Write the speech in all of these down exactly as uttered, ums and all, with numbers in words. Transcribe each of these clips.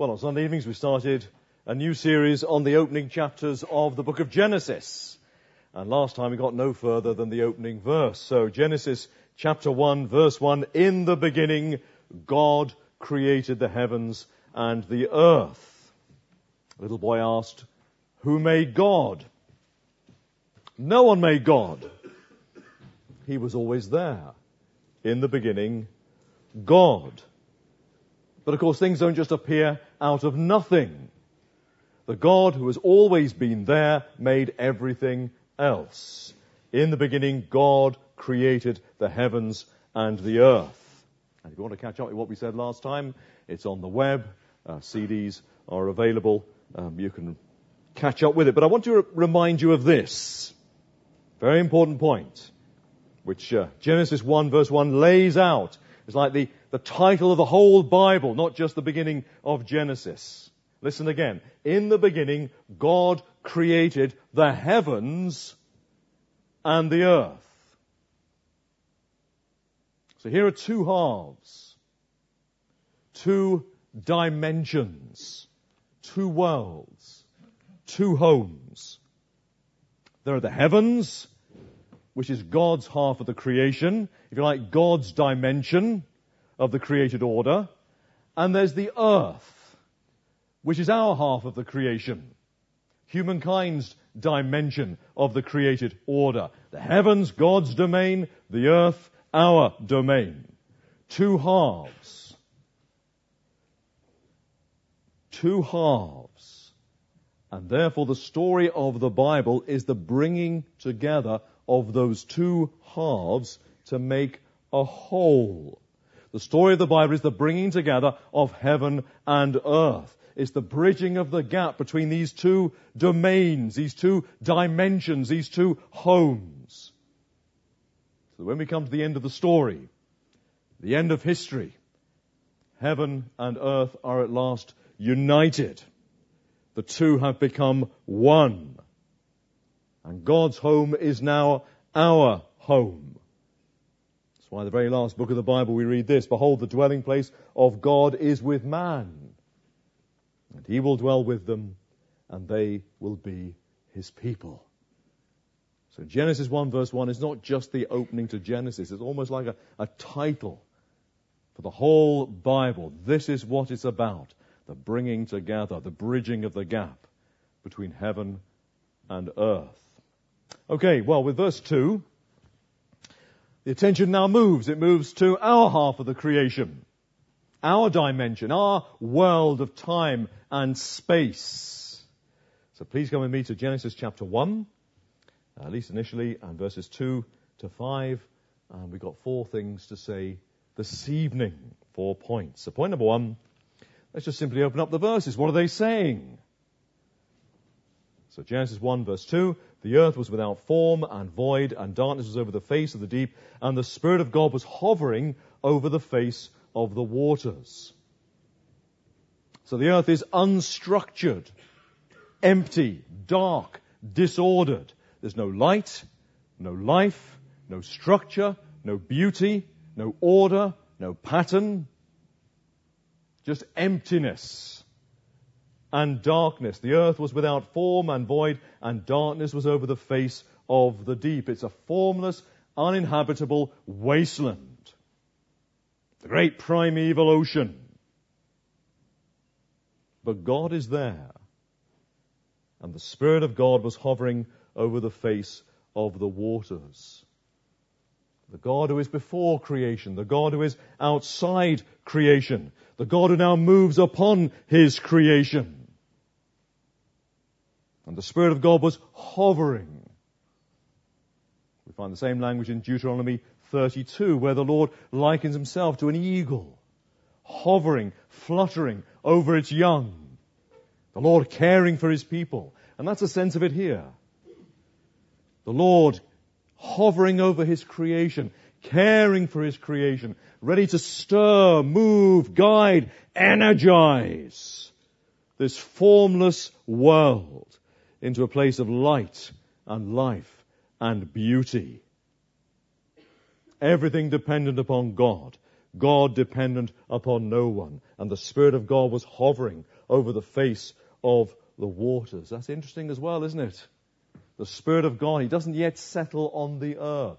Well, on Sunday evenings we started a new series on the opening chapters of the book of Genesis. And last time we got no further than the opening verse. So Genesis chapter one, verse one, in the beginning God created the heavens and the earth. The little boy asked, who made God? No one made God. He was always there. In the beginning, God. But of course things don't just appear out of nothing. The God who has always been there made everything else. In the beginning, God created the heavens and the earth. And if you want to catch up with what we said last time, it's on the web. Uh, C Ds are available. Um, you can catch up with it. But I want to re- remind you of this very important point, which uh, Genesis one verse one lays out. It's like the, the title of the whole Bible, not just the beginning of Genesis. Listen again. In the beginning, God created the heavens and the earth. So here are two halves, two dimensions, two worlds, two homes. There are the heavens, which is God's half of the creation, if you like, God's dimension of the created order. And there's the earth, which is our half of the creation, humankind's dimension of the created order. The heavens, God's domain, the earth, our domain. Two halves. Two halves. And therefore the story of the Bible is the bringing together of those two halves to make a whole. The story of the Bible is the bringing together of heaven and earth. It's the bridging of the gap between these two domains, these two dimensions, these two homes. So when we come to the end of the story, the end of history, heaven and earth are at last united. The two have become one. And God's home is now our home. That's why the very last book of the Bible we read this, behold, the dwelling place of God is with man. And he will dwell with them, and they will be his people. So Genesis one verse one is not just the opening to Genesis. It's almost like a, a title for the whole Bible. This is what it's about. The bringing together, the bridging of the gap between heaven and earth. Okay, well, with verse two, the attention now moves. It moves to our half of the creation, our dimension, our world of time and space. So please come with me to Genesis chapter one, at least initially, and verses two to five. And we've got four things to say this evening, four points. So point number one, let's just simply open up the verses. What are they saying? So Genesis one verse two, the earth was without form and void, and darkness was over the face of the deep, and the Spirit of God was hovering over the face of the waters. So the earth is unstructured, empty, dark, disordered. There's no light, no life, no structure, no beauty, no order, no pattern. Just emptiness and darkness. The earth was without form and void, and darkness was over the face of the deep. It's a formless, uninhabitable wasteland. The great primeval ocean. But God is there. And the Spirit of God was hovering over the face of the waters. The God who is before creation, the God who is outside creation, the God who now moves upon his creation. And the Spirit of God was hovering. We find the same language in Deuteronomy thirty-two, where the Lord likens himself to an eagle, hovering, fluttering over its young. The Lord caring for his people. And that's a sense of it here. The Lord hovering over his creation, caring for his creation, ready to stir, move, guide, energize this formless world into a place of light and life and beauty. Everything dependent upon God. God dependent upon no one. And the Spirit of God was hovering over the face of the waters. That's interesting as well, isn't it? The Spirit of God, He doesn't yet settle on the earth.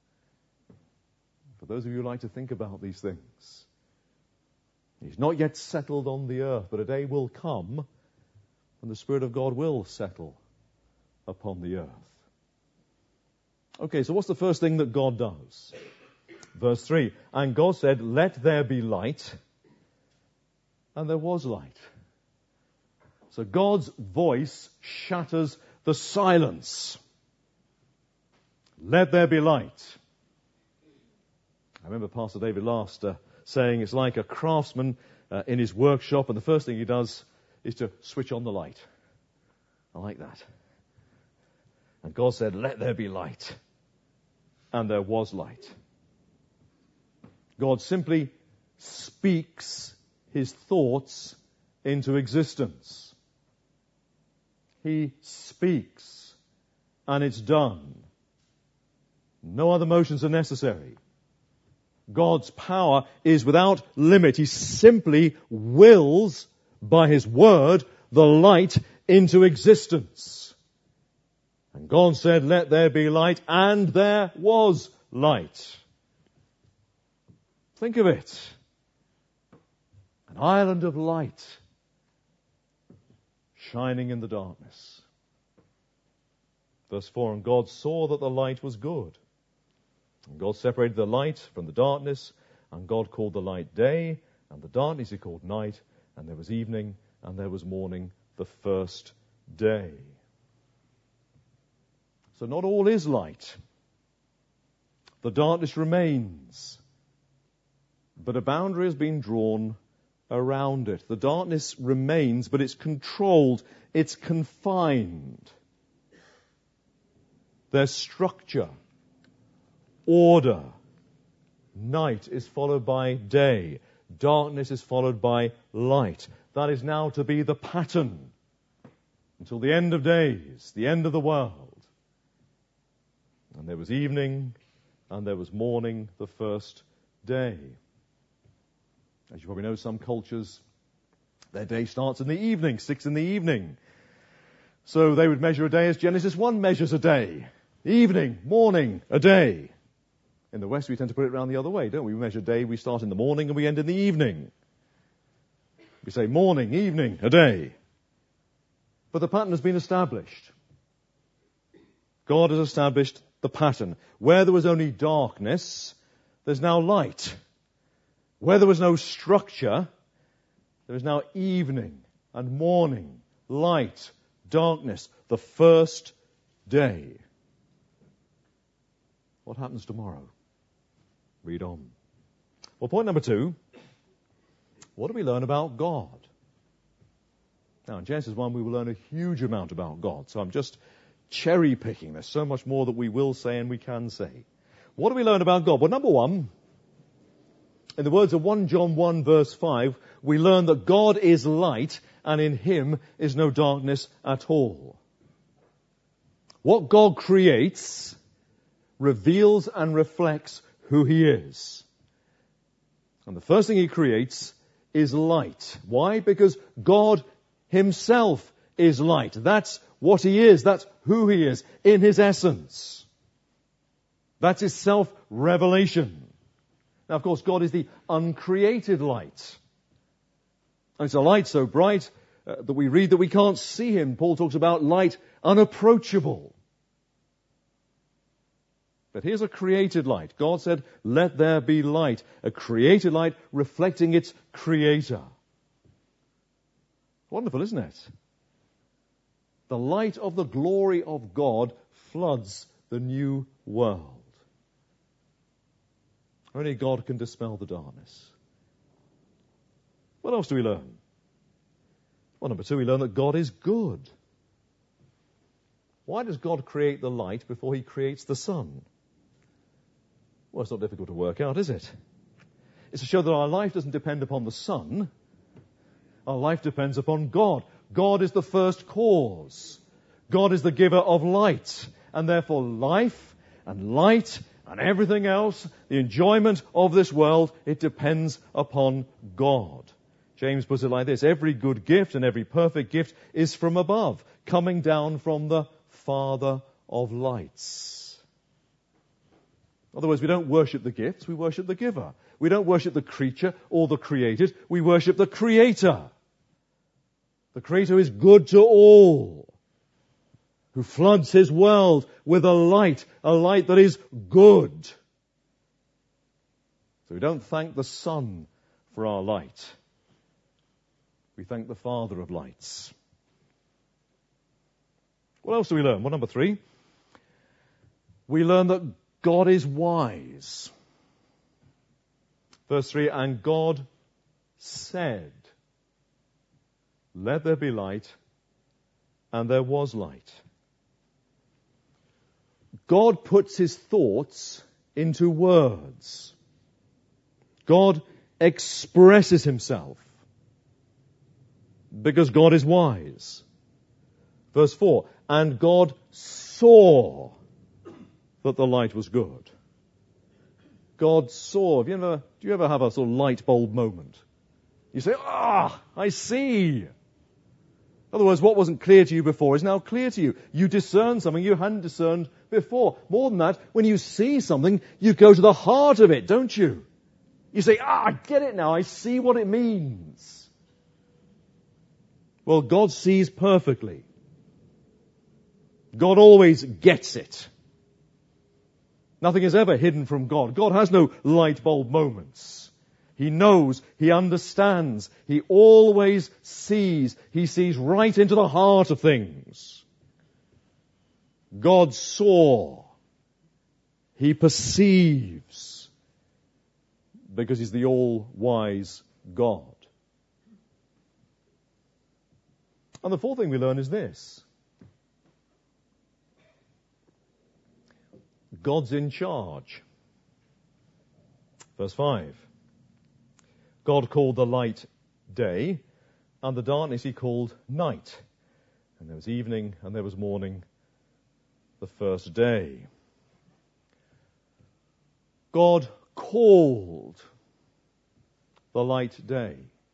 For those of you who like to think about these things, He's not yet settled on the earth, but a day will come when the Spirit of God will settle upon the earth. Okay, so what's the first thing that God does? Verse three, and God said, let there be light, and there was light. So God's voice shatters the silence. Let there be light. I remember Pastor David last uh, saying it's like a craftsman uh, in his workshop, and the first thing he does is to switch on the light. I like that. And God said, let there be light. And there was light. God simply speaks His thoughts into existence. He speaks, and it's done. No other motions are necessary. God's power is without limit. He simply wills, by His word, the light into existence. And God said, let there be light, and there was light. Think of it. An island of light shining in the darkness. Verse four, and God saw that the light was good. And God separated the light from the darkness, and God called the light day, and the darkness He called night, and there was evening, and there was morning, the first day. So not all is light. The darkness remains. But a boundary has been drawn around it. The darkness remains, but it's controlled. It's confined. There's structure, order. Night is followed by day. Darkness is followed by light. That is now to be the pattern until the end of days, the end of the world. And there was evening, and there was morning, the first day. As you probably know, some cultures, their day starts in the evening, six in the evening. So they would measure a day as Genesis one measures a day. Evening, morning, a day. In the West, we tend to put it around the other way, don't we? We measure day, we start in the morning and we end in the evening. We say morning, evening, a day. But the pattern has been established. God has established the pattern. Where there was only darkness, there's now light. Where there was no structure, there is now evening and morning, light, darkness, the first day. What happens tomorrow? Read on. Well, point number two, what do we learn about God? Now, in Genesis one, we will learn a huge amount about God, so I'm just cherry picking. There's so much more that we will say and we can say. What do we learn about God? Well, number one, in the words of First John one verse five, we learn that God is light and in Him is no darkness at all. What God creates reveals and reflects who He is. And the first thing He creates is light. Why? Because God Himself is light. That's what He is. That's who He is in His essence. That's His self-revelation. Now, of course, God is the uncreated light. And it's a light so bright uh, that we read that we can't see Him. Paul talks about light unapproachable. But here's a created light. God said, let there be light. A created light reflecting its Creator. Wonderful, isn't it? The light of the glory of God floods the new world. Only God can dispel the darkness. What else do we learn? Well, number two, we learn that God is good. Why does God create the light before He creates the sun? Well, it's not difficult to work out, is it? It's to show that our life doesn't depend upon the sun. Our life depends upon God. God is the first cause. God is the giver of light. And therefore life and light And everything else, the enjoyment of this world, it depends upon God. James puts it like this: every good gift and every perfect gift is from above, coming down from the Father of lights. In other words, we don't worship the gifts, we worship the giver. We don't worship the creature or the created, we worship the Creator. The Creator is good to all, who floods his world with a light, a light that is good. So we don't thank the sun for our light. We thank the Father of lights. What else do we learn? Well, number three, we learn that God is wise. Verse three, and God said, let there be light, and there was light. God puts his thoughts into words. God expresses himself because God is wise. Verse four, and God saw that the light was good. God saw. Have you ever, do you ever have a sort of light bulb moment? You say, ah, I see. In other words, what wasn't clear to you before is now clear to you. You discern something you hadn't discerned before. More than that, when you see something, you go to the heart of it, don't you? You say, ah, I get it now. I see what it means. Well, God sees perfectly. God always gets it. Nothing is ever hidden from God. God has no light bulb moments. He knows, he understands, he always sees, he sees right into the heart of things. God saw, he perceives, because he's the all-wise God. And the fourth thing we learn is this: God's in charge. Verse five. God called the light day, and the darkness he called night. And there was evening, and there was morning, the first day. God called the light day.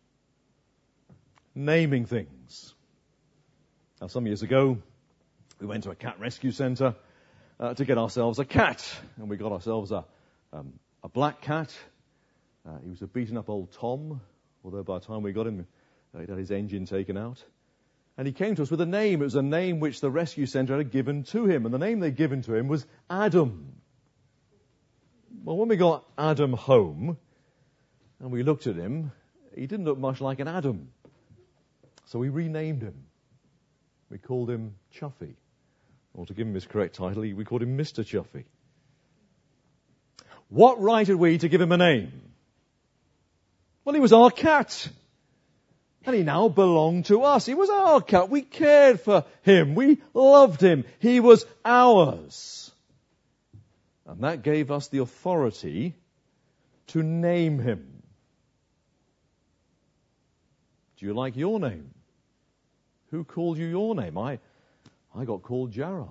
Naming things. Now, some years ago, we went to a cat rescue centre uh, to get ourselves a cat. And we got ourselves a, um, a black cat. Uh, he was a beaten-up old Tom, although by the time we got him, uh, he'd had his engine taken out. And he came to us with a name. It was a name which the rescue centre had given to him. And the name they'd given to him was Adam. Well, when we got Adam home, and we looked at him, he didn't look much like an Adam. So we renamed him. We called him Chuffy. Or to give him his correct title, we called him Mister Chuffy. What right had we to give him a name? Well, he was our cat. And he now belonged to us. He was our cat. We cared for him. We loved him. He was ours. And that gave us the authority to name him. Do you like your name? Who called you your name? I, I got called Gerard.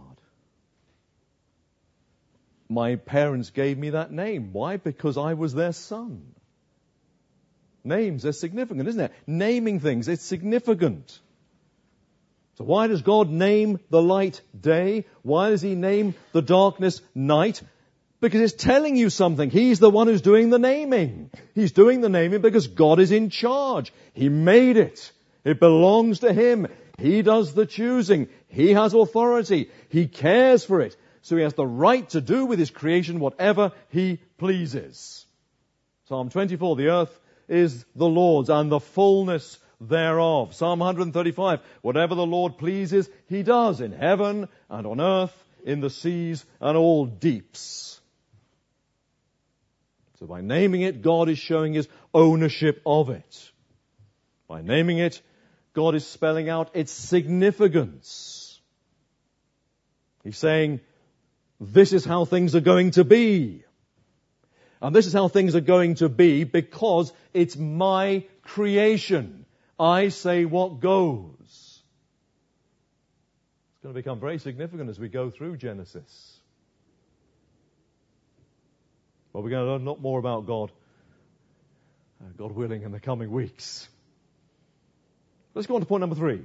My parents gave me that name. Why? Because I was their son. Names are significant, isn't it? Naming things, it's significant. So why does God name the light day? Why does he name the darkness night? Because it's telling you something. He's the one who's doing the naming. He's doing the naming because God is in charge. He made it. It belongs to him. He does the choosing. He has authority. He cares for it. So he has the right to do with his creation whatever he pleases. Psalm twenty-four, the earth is the Lord's and the fullness thereof. Psalm one thirty-five, whatever the Lord pleases, he does in heaven and on earth, in the seas and all deeps. So by naming it, God is showing his ownership of it. By naming it, God is spelling out its significance. He's saying, this is how things are going to be. And this is how things are going to be because it's my creation. I say what goes. It's going to become very significant as we go through Genesis. Well, we're going to learn a lot more about God, uh, God willing, in the coming weeks. Let's go on to point number three.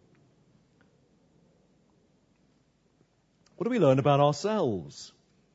What do we learn about ourselves?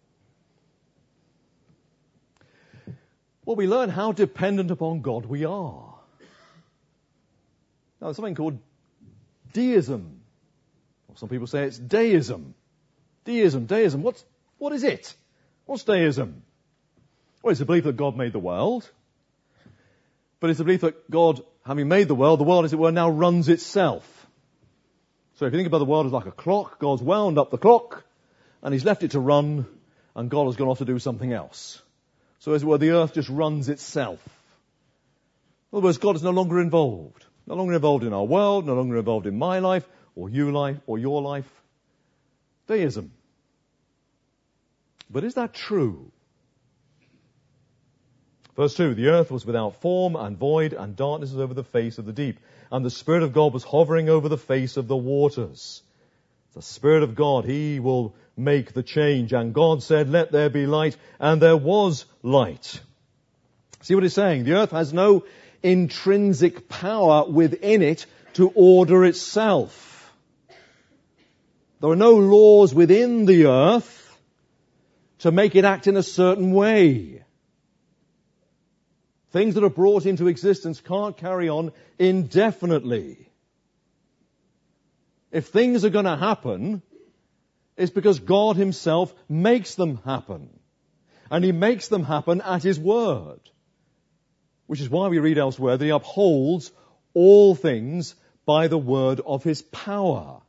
Well, we learn how dependent upon God we are. Now, there's something called deism. Or some people say it's deism. Deism, deism. What's, what is it? What's deism? Well, it's a belief that God made the world. But it's a belief that God, having made the world, the world, as it were, now runs itself. So if you think about the world as like a clock, God's wound up the clock, and He's left it to run, and God has gone off to do something else. So as it were, the earth just runs itself. In other words, God is no longer involved. No longer involved in our world, no longer involved in my life, or your life, or your life. Deism. But is that true? Verse two, the earth was without form and void, and darkness was over the face of the deep. And the Spirit of God was hovering over the face of the waters. The Spirit of God, He will make the change. And God said, let there be light, and there was light. See what He's saying? The earth has no intrinsic power within it to order itself. There are no laws within the earth to make it act in a certain way. Things that are brought into existence can't carry on indefinitely. If things are going to happen, it's because God Himself makes them happen. And He makes them happen at His word. Which is why we read elsewhere that He upholds all things by the word of His power.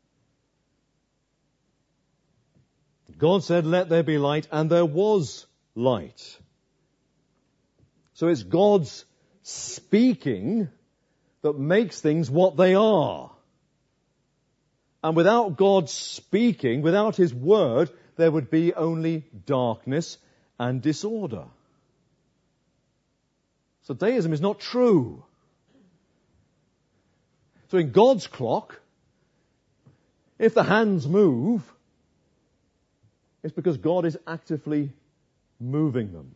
God said, let there be light, and there was light. So it's God's speaking that makes things what they are. And without God speaking, without His word, there would be only darkness and disorder. So deism is not true. So in God's clock, if the hands move, it's because God is actively moving them.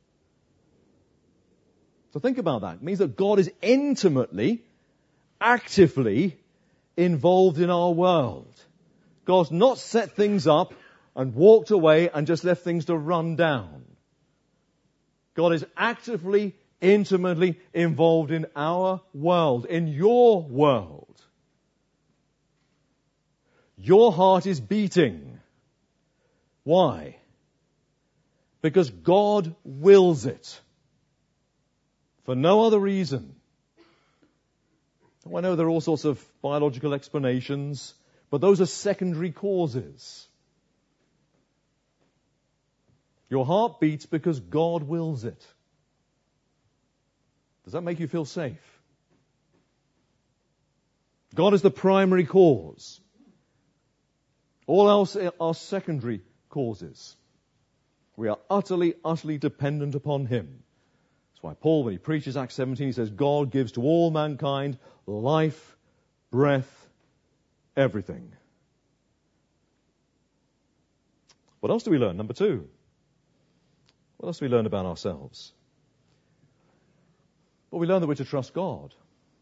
So think about that. It means that God is intimately, actively involved in our world. God's not set things up and walked away and just left things to run down. God is actively, intimately involved in our world, in your world. Your heart is beating. Why? Because God wills it. For no other reason. I know there are all sorts of biological explanations, but those are secondary causes. Your heart beats because God wills it. Does that make you feel safe? God is the primary cause. All else are secondary causes. We are utterly, utterly dependent upon Him. That's why Paul, when he preaches Acts seventeen, he says, God gives to all mankind life, breath, everything. What else do we learn? Number two. What else do we learn about ourselves? Well, we learn that we're to trust God.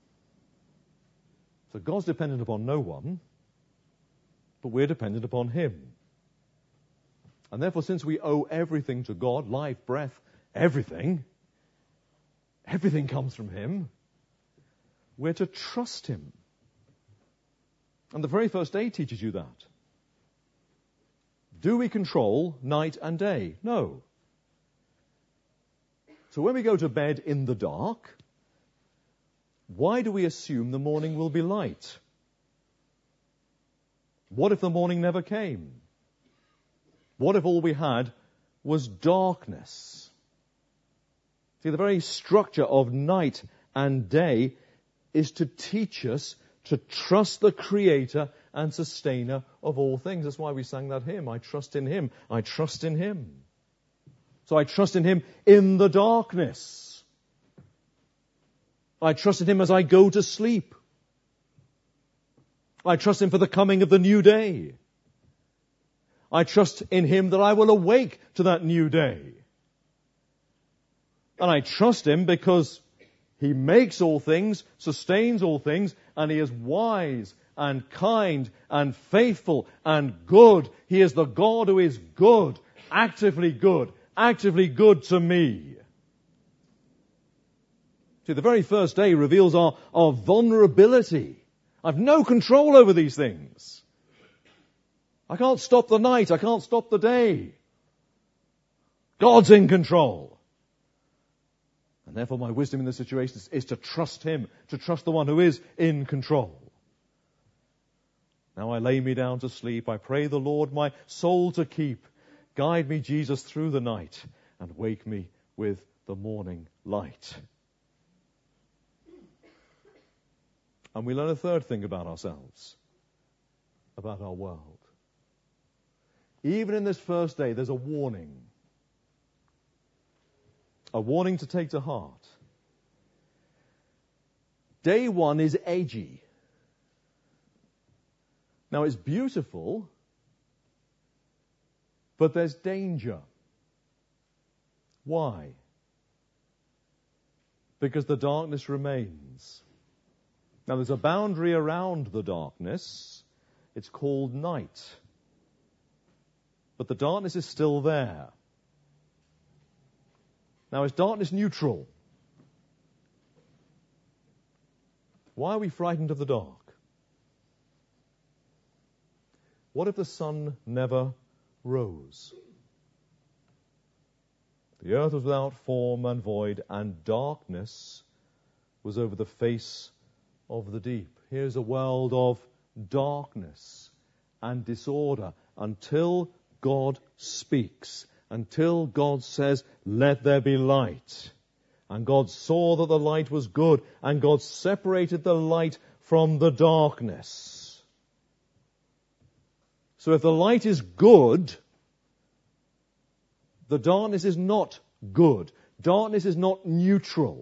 So God's dependent upon no one, but we're dependent upon Him. And therefore, since we owe everything to God, life, breath, everything, everything comes from Him, we're to trust Him. And the very first day teaches you that. Do we control night and day? No. So when we go to bed in the dark, why do we assume the morning will be light? What if the morning never came? What if all we had was darkness? See, the very structure of night and day is to teach us to trust the Creator and Sustainer of all things. That's why we sang that hymn, I trust in Him, I trust in Him. So I trust in Him in the darkness. I trust in Him as I go to sleep. I trust Him for the coming of the new day. I trust in Him that I will awake to that new day. And I trust him because he makes all things, sustains all things, and he is wise and kind and faithful and good. He is the God who is good, actively good, actively good to me. See, the very first day reveals our, our vulnerability. I've no control over these things. I can't stop the night. I can't stop the day. God's in control. And therefore my wisdom in this situation is, is to trust him, to trust the one who is in control. Now I lay me down to sleep. I pray the Lord my soul to keep. Guide me, Jesus, through the night and wake me with the morning light. And we learn a third thing about ourselves, about our world. Even in this first day, there's a warning. A warning to take to heart. Day one is edgy. Now it's beautiful, but there's danger. Why? Because the darkness remains. Now there's a boundary around the darkness. It's called night. But the darkness is still there. Now is darkness neutral? Why are we frightened of the dark? What if the sun never rose? The earth was without form and void, and darkness was over the face of the deep. Here's a world of darkness and disorder until God speaks, until God says, let there be light. And God saw that the light was good, and God separated the light from the darkness. So if the light is good, the darkness is not good. Darkness is not neutral.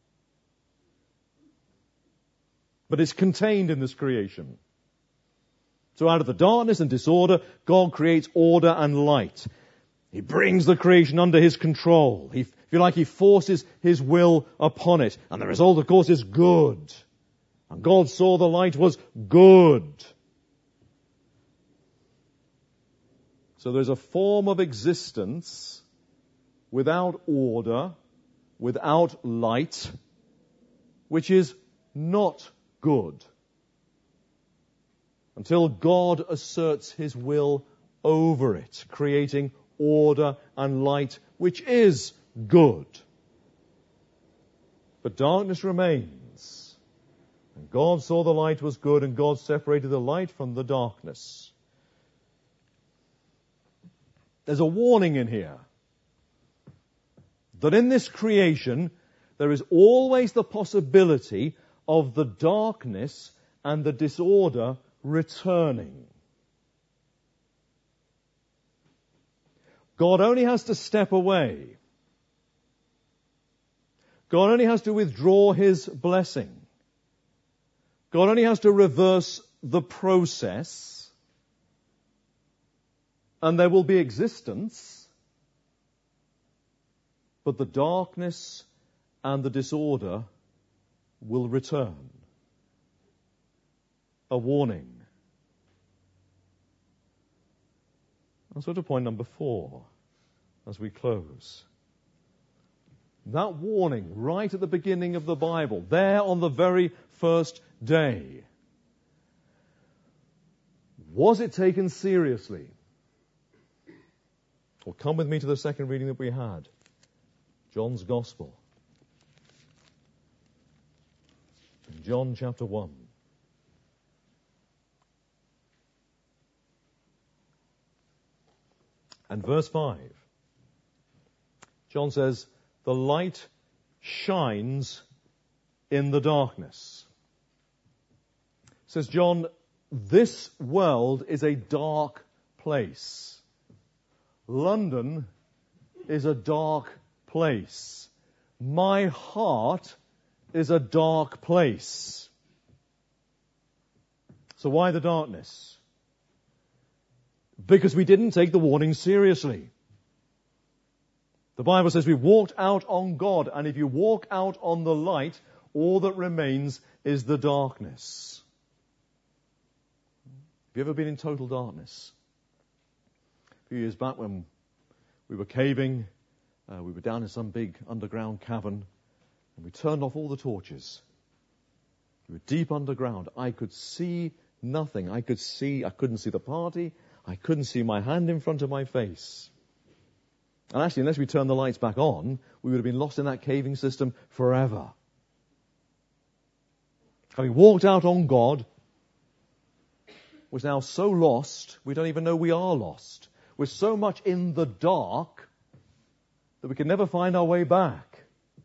But it's contained in this creation. So out of the darkness and disorder, God creates order and light. He brings the creation under his control. He, if you like, he forces his will upon it. And the result, of course, is good. And God saw the light was good. So there's a form of existence without order, without light, which is not good. Until God asserts his will over it, creating order and light, which is good. But darkness remains. And God saw the light was good, and God separated the light from the darkness. There's a warning in here that in this creation there is always the possibility of the darkness and the disorder returning. God only has to step away. God only has to withdraw his blessing. God only has to reverse the process. And there will be existence, but the darkness and the disorder will return. A warning. And so to point number four, as we close. That warning right at the beginning of the Bible, there on the very first day, was it taken seriously? Well, come with me to the second reading that we had. John's Gospel. In John chapter one. And verse five. John says, the light shines in the darkness. Says John, this world is a dark place. London is a dark place. My heart is a dark place. So why the darkness? Because we didn't take the warning seriously. The Bible says we walked out on God, and if you walk out on the light, all that remains is the darkness. Have you ever been in total darkness? A few years back when we were caving, uh, we were down in some big underground cavern, and we turned off all the torches. We were deep underground. I could see nothing. I could see, I couldn't see the party. I couldn't see my hand in front of my face. And actually, unless we turned the lights back on, we would have been lost in that caving system forever. Having walked out on God, we're now so lost, we don't even know we are lost. We're so much in the dark that we can never find our way back.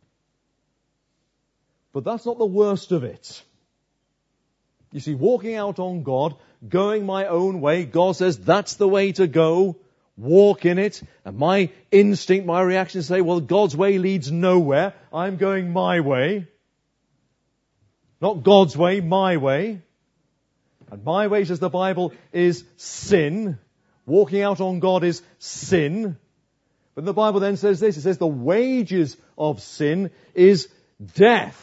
But that's not the worst of it. You see, walking out on God, going my own way, God says that's the way to go. Walk in it. And my instinct, my reaction say, well, God's way leads nowhere. I'm going my way. Not God's way, my way. And my way, says the Bible, is sin. Walking out on God is sin. But the Bible then says this. It says the wages of sin is death.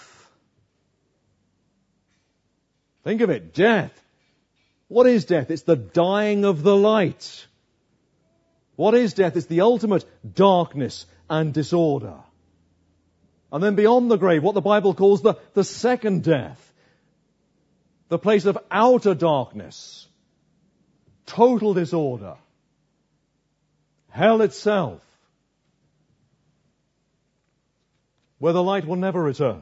Think of it, death. What is death? It's the dying of the light. What is death? It's the ultimate darkness and disorder. And then beyond the grave, what the Bible calls the, the second death. The place of outer darkness. Total disorder. Hell itself. Where the light will never return.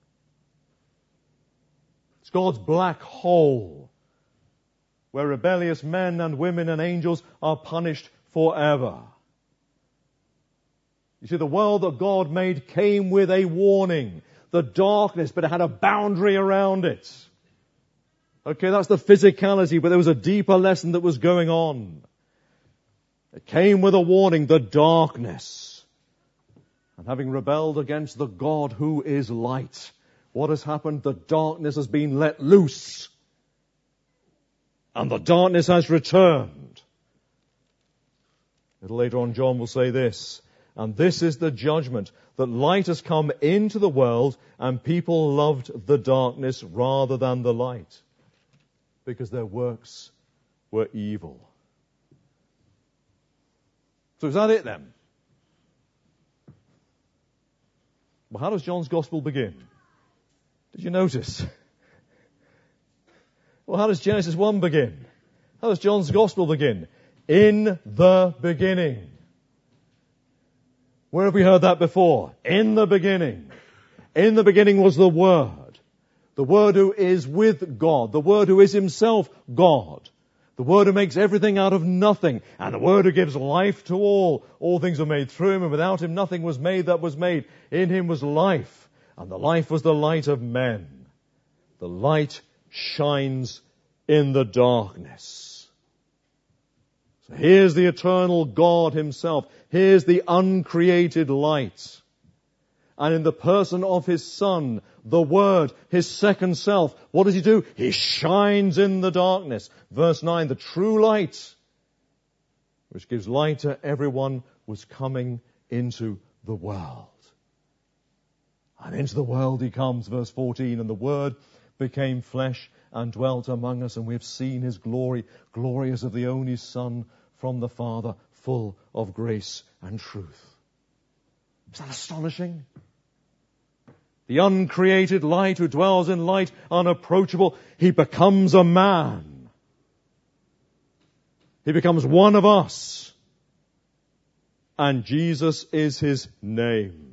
It's God's black hole, where rebellious men and women and angels are punished forever. You see, the world that God made came with a warning. The darkness, but it had a boundary around it. Okay, that's the physicality, but there was a deeper lesson that was going on. It came with a warning, the darkness. And having rebelled against the God who is light, what has happened? The darkness has been let loose. And the darkness has returned. A little later on, John will say this, and this is the judgment, that light has come into the world, and people loved the darkness rather than the light, because their works were evil. So is that it then? Well, how does John's Gospel begin? Did you notice? Well, how does Genesis one begin? How does John's Gospel begin? In the beginning. Where have we heard that before? In the beginning. In the beginning was the Word. The Word who is with God. The Word who is himself God. The Word who makes everything out of nothing. And the Word who gives life to all. All things were made through him, and without him nothing was made that was made. In him was life. And the life was the light of men. The light shines in the darkness. So here's the eternal God himself. Here's the uncreated light. And in the person of his Son, the Word, his second self, what does he do? He shines in the darkness. Verse nine, the true light, which gives light to everyone, was coming into the world. And into the world he comes, verse fourteen, and the Word became flesh and dwelt among us, and we have seen his glory, glorious of the only Son from the Father, full of grace and truth. Is that astonishing? The uncreated light who dwells in light, unapproachable, he becomes a man. He becomes one of us. And Jesus is his name.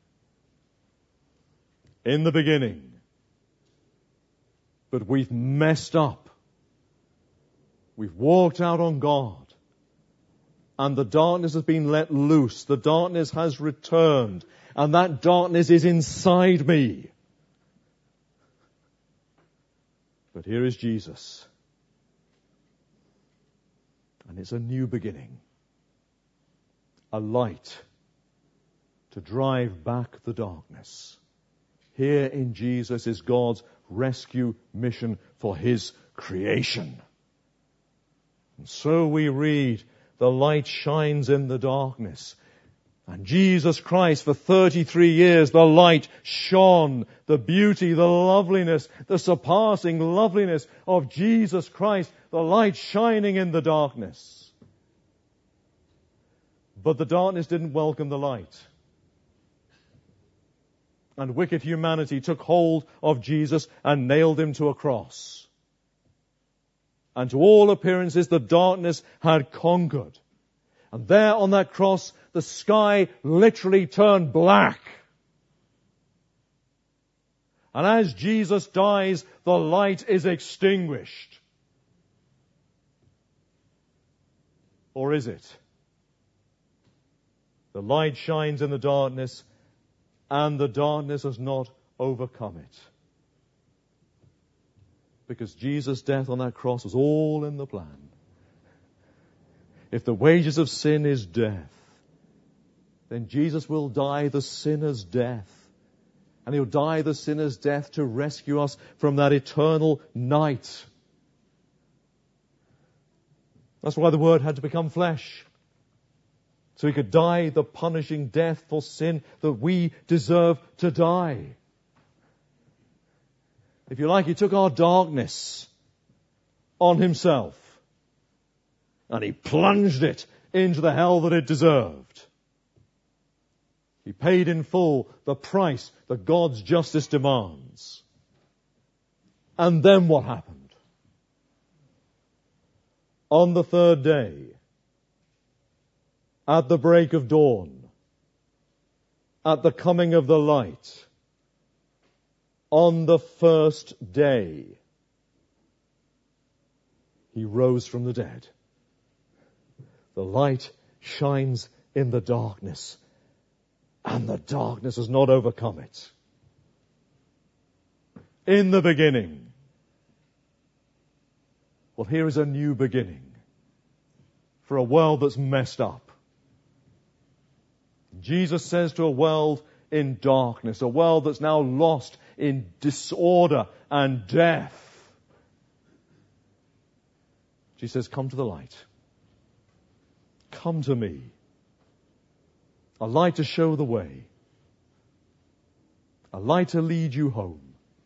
In the beginning. But we've messed up. We've walked out on God. And the darkness has been let loose. The darkness has returned. And that darkness is inside me. But here is Jesus. And it's a new beginning. A light to drive back the darkness. Here in Jesus is God's rescue mission for his creation. And so we read, the light shines in the darkness. And Jesus Christ, for thirty-three years, the light shone, the beauty, the loveliness, the surpassing loveliness of Jesus Christ, the light shining in the darkness. But the darkness didn't welcome the light. And wicked humanity took hold of Jesus and nailed him to a cross. And to all appearances, the darkness had conquered. And there on that cross, the sky literally turned black. And as Jesus dies, the light is extinguished. Or is it? The light shines in the darkness, and the darkness has not overcome it. Because Jesus' death on that cross was all in the plan. If the wages of sin is death, then Jesus will die the sinner's death. And he'll die the sinner's death to rescue us from that eternal night. That's why the Word had to become flesh. So he could die the punishing death for sin that we deserve to die. If you like, he took our darkness on himself. And he plunged it into the hell that it deserved. He paid in full the price that God's justice demands. And then what happened? On the third day, at the break of dawn, at the coming of the light, on the first day, he rose from the dead. The light shines in the darkness, and the darkness has not overcome it. In the beginning. Well, here is a new beginning for a world that's messed up. Jesus says to a world in darkness, a world that's now lost in disorder and death. Jesus says, come to the light. Come to me. A light to show the way. A light to lead you home.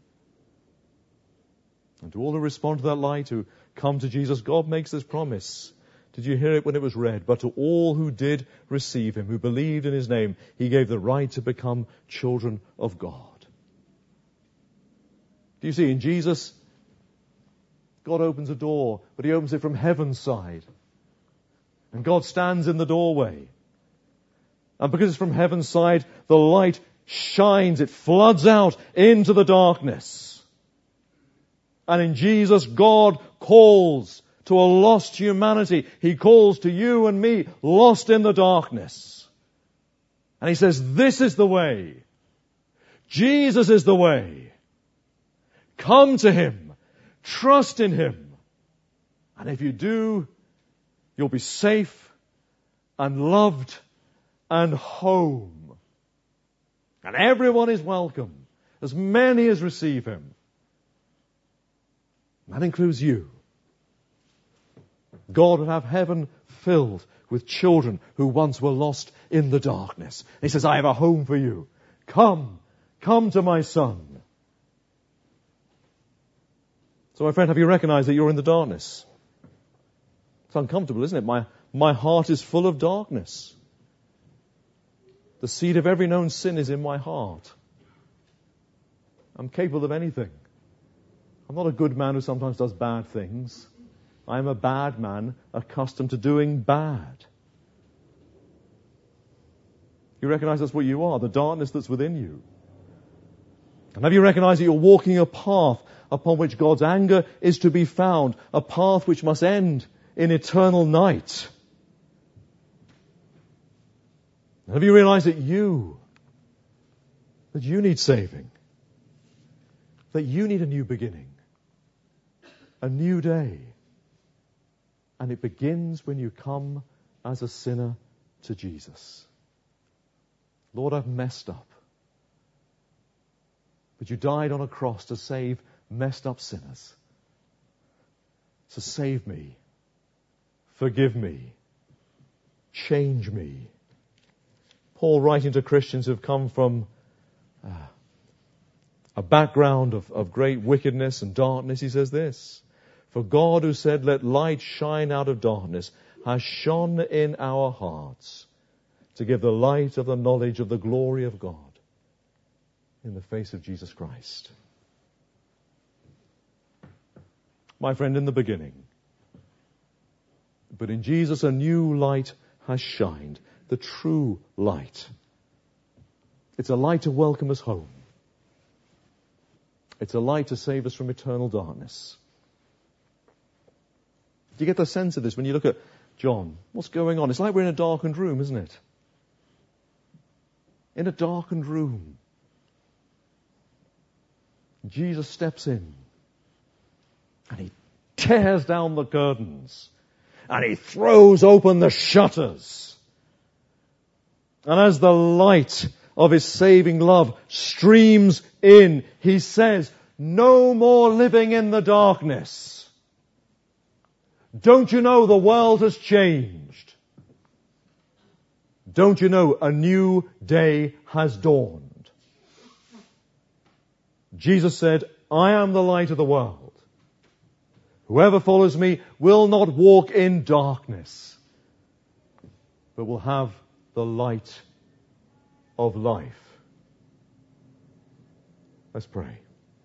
And to all who respond to that light, who come to Jesus, God makes this promise. Did you hear it when it was read? But to all who did receive him, who believed in his name, he gave the right to become children of God. Do you see, in Jesus, God opens a door, but he opens it from heaven's side. And God stands in the doorway. And because it's from heaven's side, the light shines, it floods out into the darkness. And in Jesus, God calls to a lost humanity. He calls to you and me, lost in the darkness. And he says, this is the way. Jesus is the way. Come to him. Trust in him. And if you do, you'll be safe and loved and home. And everyone is welcome, as many as receive him. That includes you. God would have heaven filled with children who once were lost in the darkness. He says, I have a home for you. Come, come to my son. So my friend, have you recognized that you're in the darkness? It's uncomfortable, isn't it? My, my heart is full of darkness. The seed of every known sin is in my heart. I'm capable of anything. I'm not a good man who sometimes does bad things. I'm a bad man accustomed to doing bad. You recognize that's what you are, the darkness that's within you. And have you recognized that you're walking a path upon which God's anger is to be found, a path which must end in eternal night? And have you realized that you, that you need saving? That you need a new beginning, a new day. And it begins when you come as a sinner to Jesus. Lord, I've messed up. But you died on a cross to save messed up sinners. So save me. Forgive me. Change me. Paul, writing to Christians who've come from uh, a background of, of great wickedness and darkness, he says this: "For God, who said, 'Let light shine out of darkness,' has shone in our hearts to give the light of the knowledge of the glory of God in the face of Jesus Christ." My friend, in the beginning, but in Jesus a new light has shined, the true light. It's a light to welcome us home. It's a light to save us from eternal darkness. Do you get the sense of this when you look at John? What's going on? It's like we're in a darkened room, isn't it? In a darkened room. Jesus steps in and he tears down the curtains and he throws open the shutters. And as the light of his saving love streams in, he says, "No more living in the darkness. Don't you know the world has changed? Don't you know a new day has dawned?" Jesus said, "I am the light of the world. Whoever follows me will not walk in darkness, but will have the light of life." Let's pray.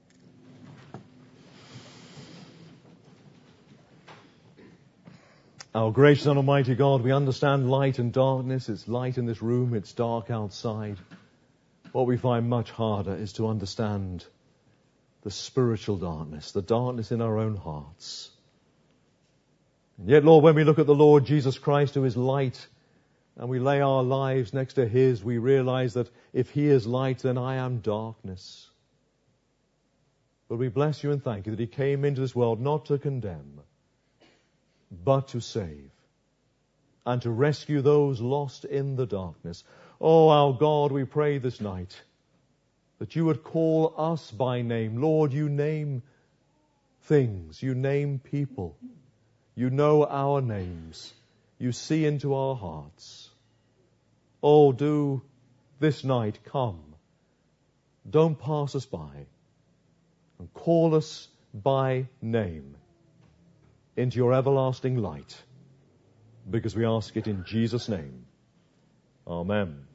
Our gracious and almighty God, we understand light and darkness. It's light in this room, it's dark outside. What we find much harder is to understand the spiritual darkness, the darkness in our own hearts. And yet, Lord, when we look at the Lord Jesus Christ, who is light, and we lay our lives next to his, we realize that if he is light, then I am darkness. But we bless you and thank you that he came into this world not to condemn, but to save, and to rescue those lost in the darkness. Oh, our God, we pray this night that you would call us by name. Lord, you name things, you name people, you know our names, you see into our hearts. Oh, do this night come. Don't pass us by, and call us by name into your everlasting light, because we ask it in Jesus' name. Amen.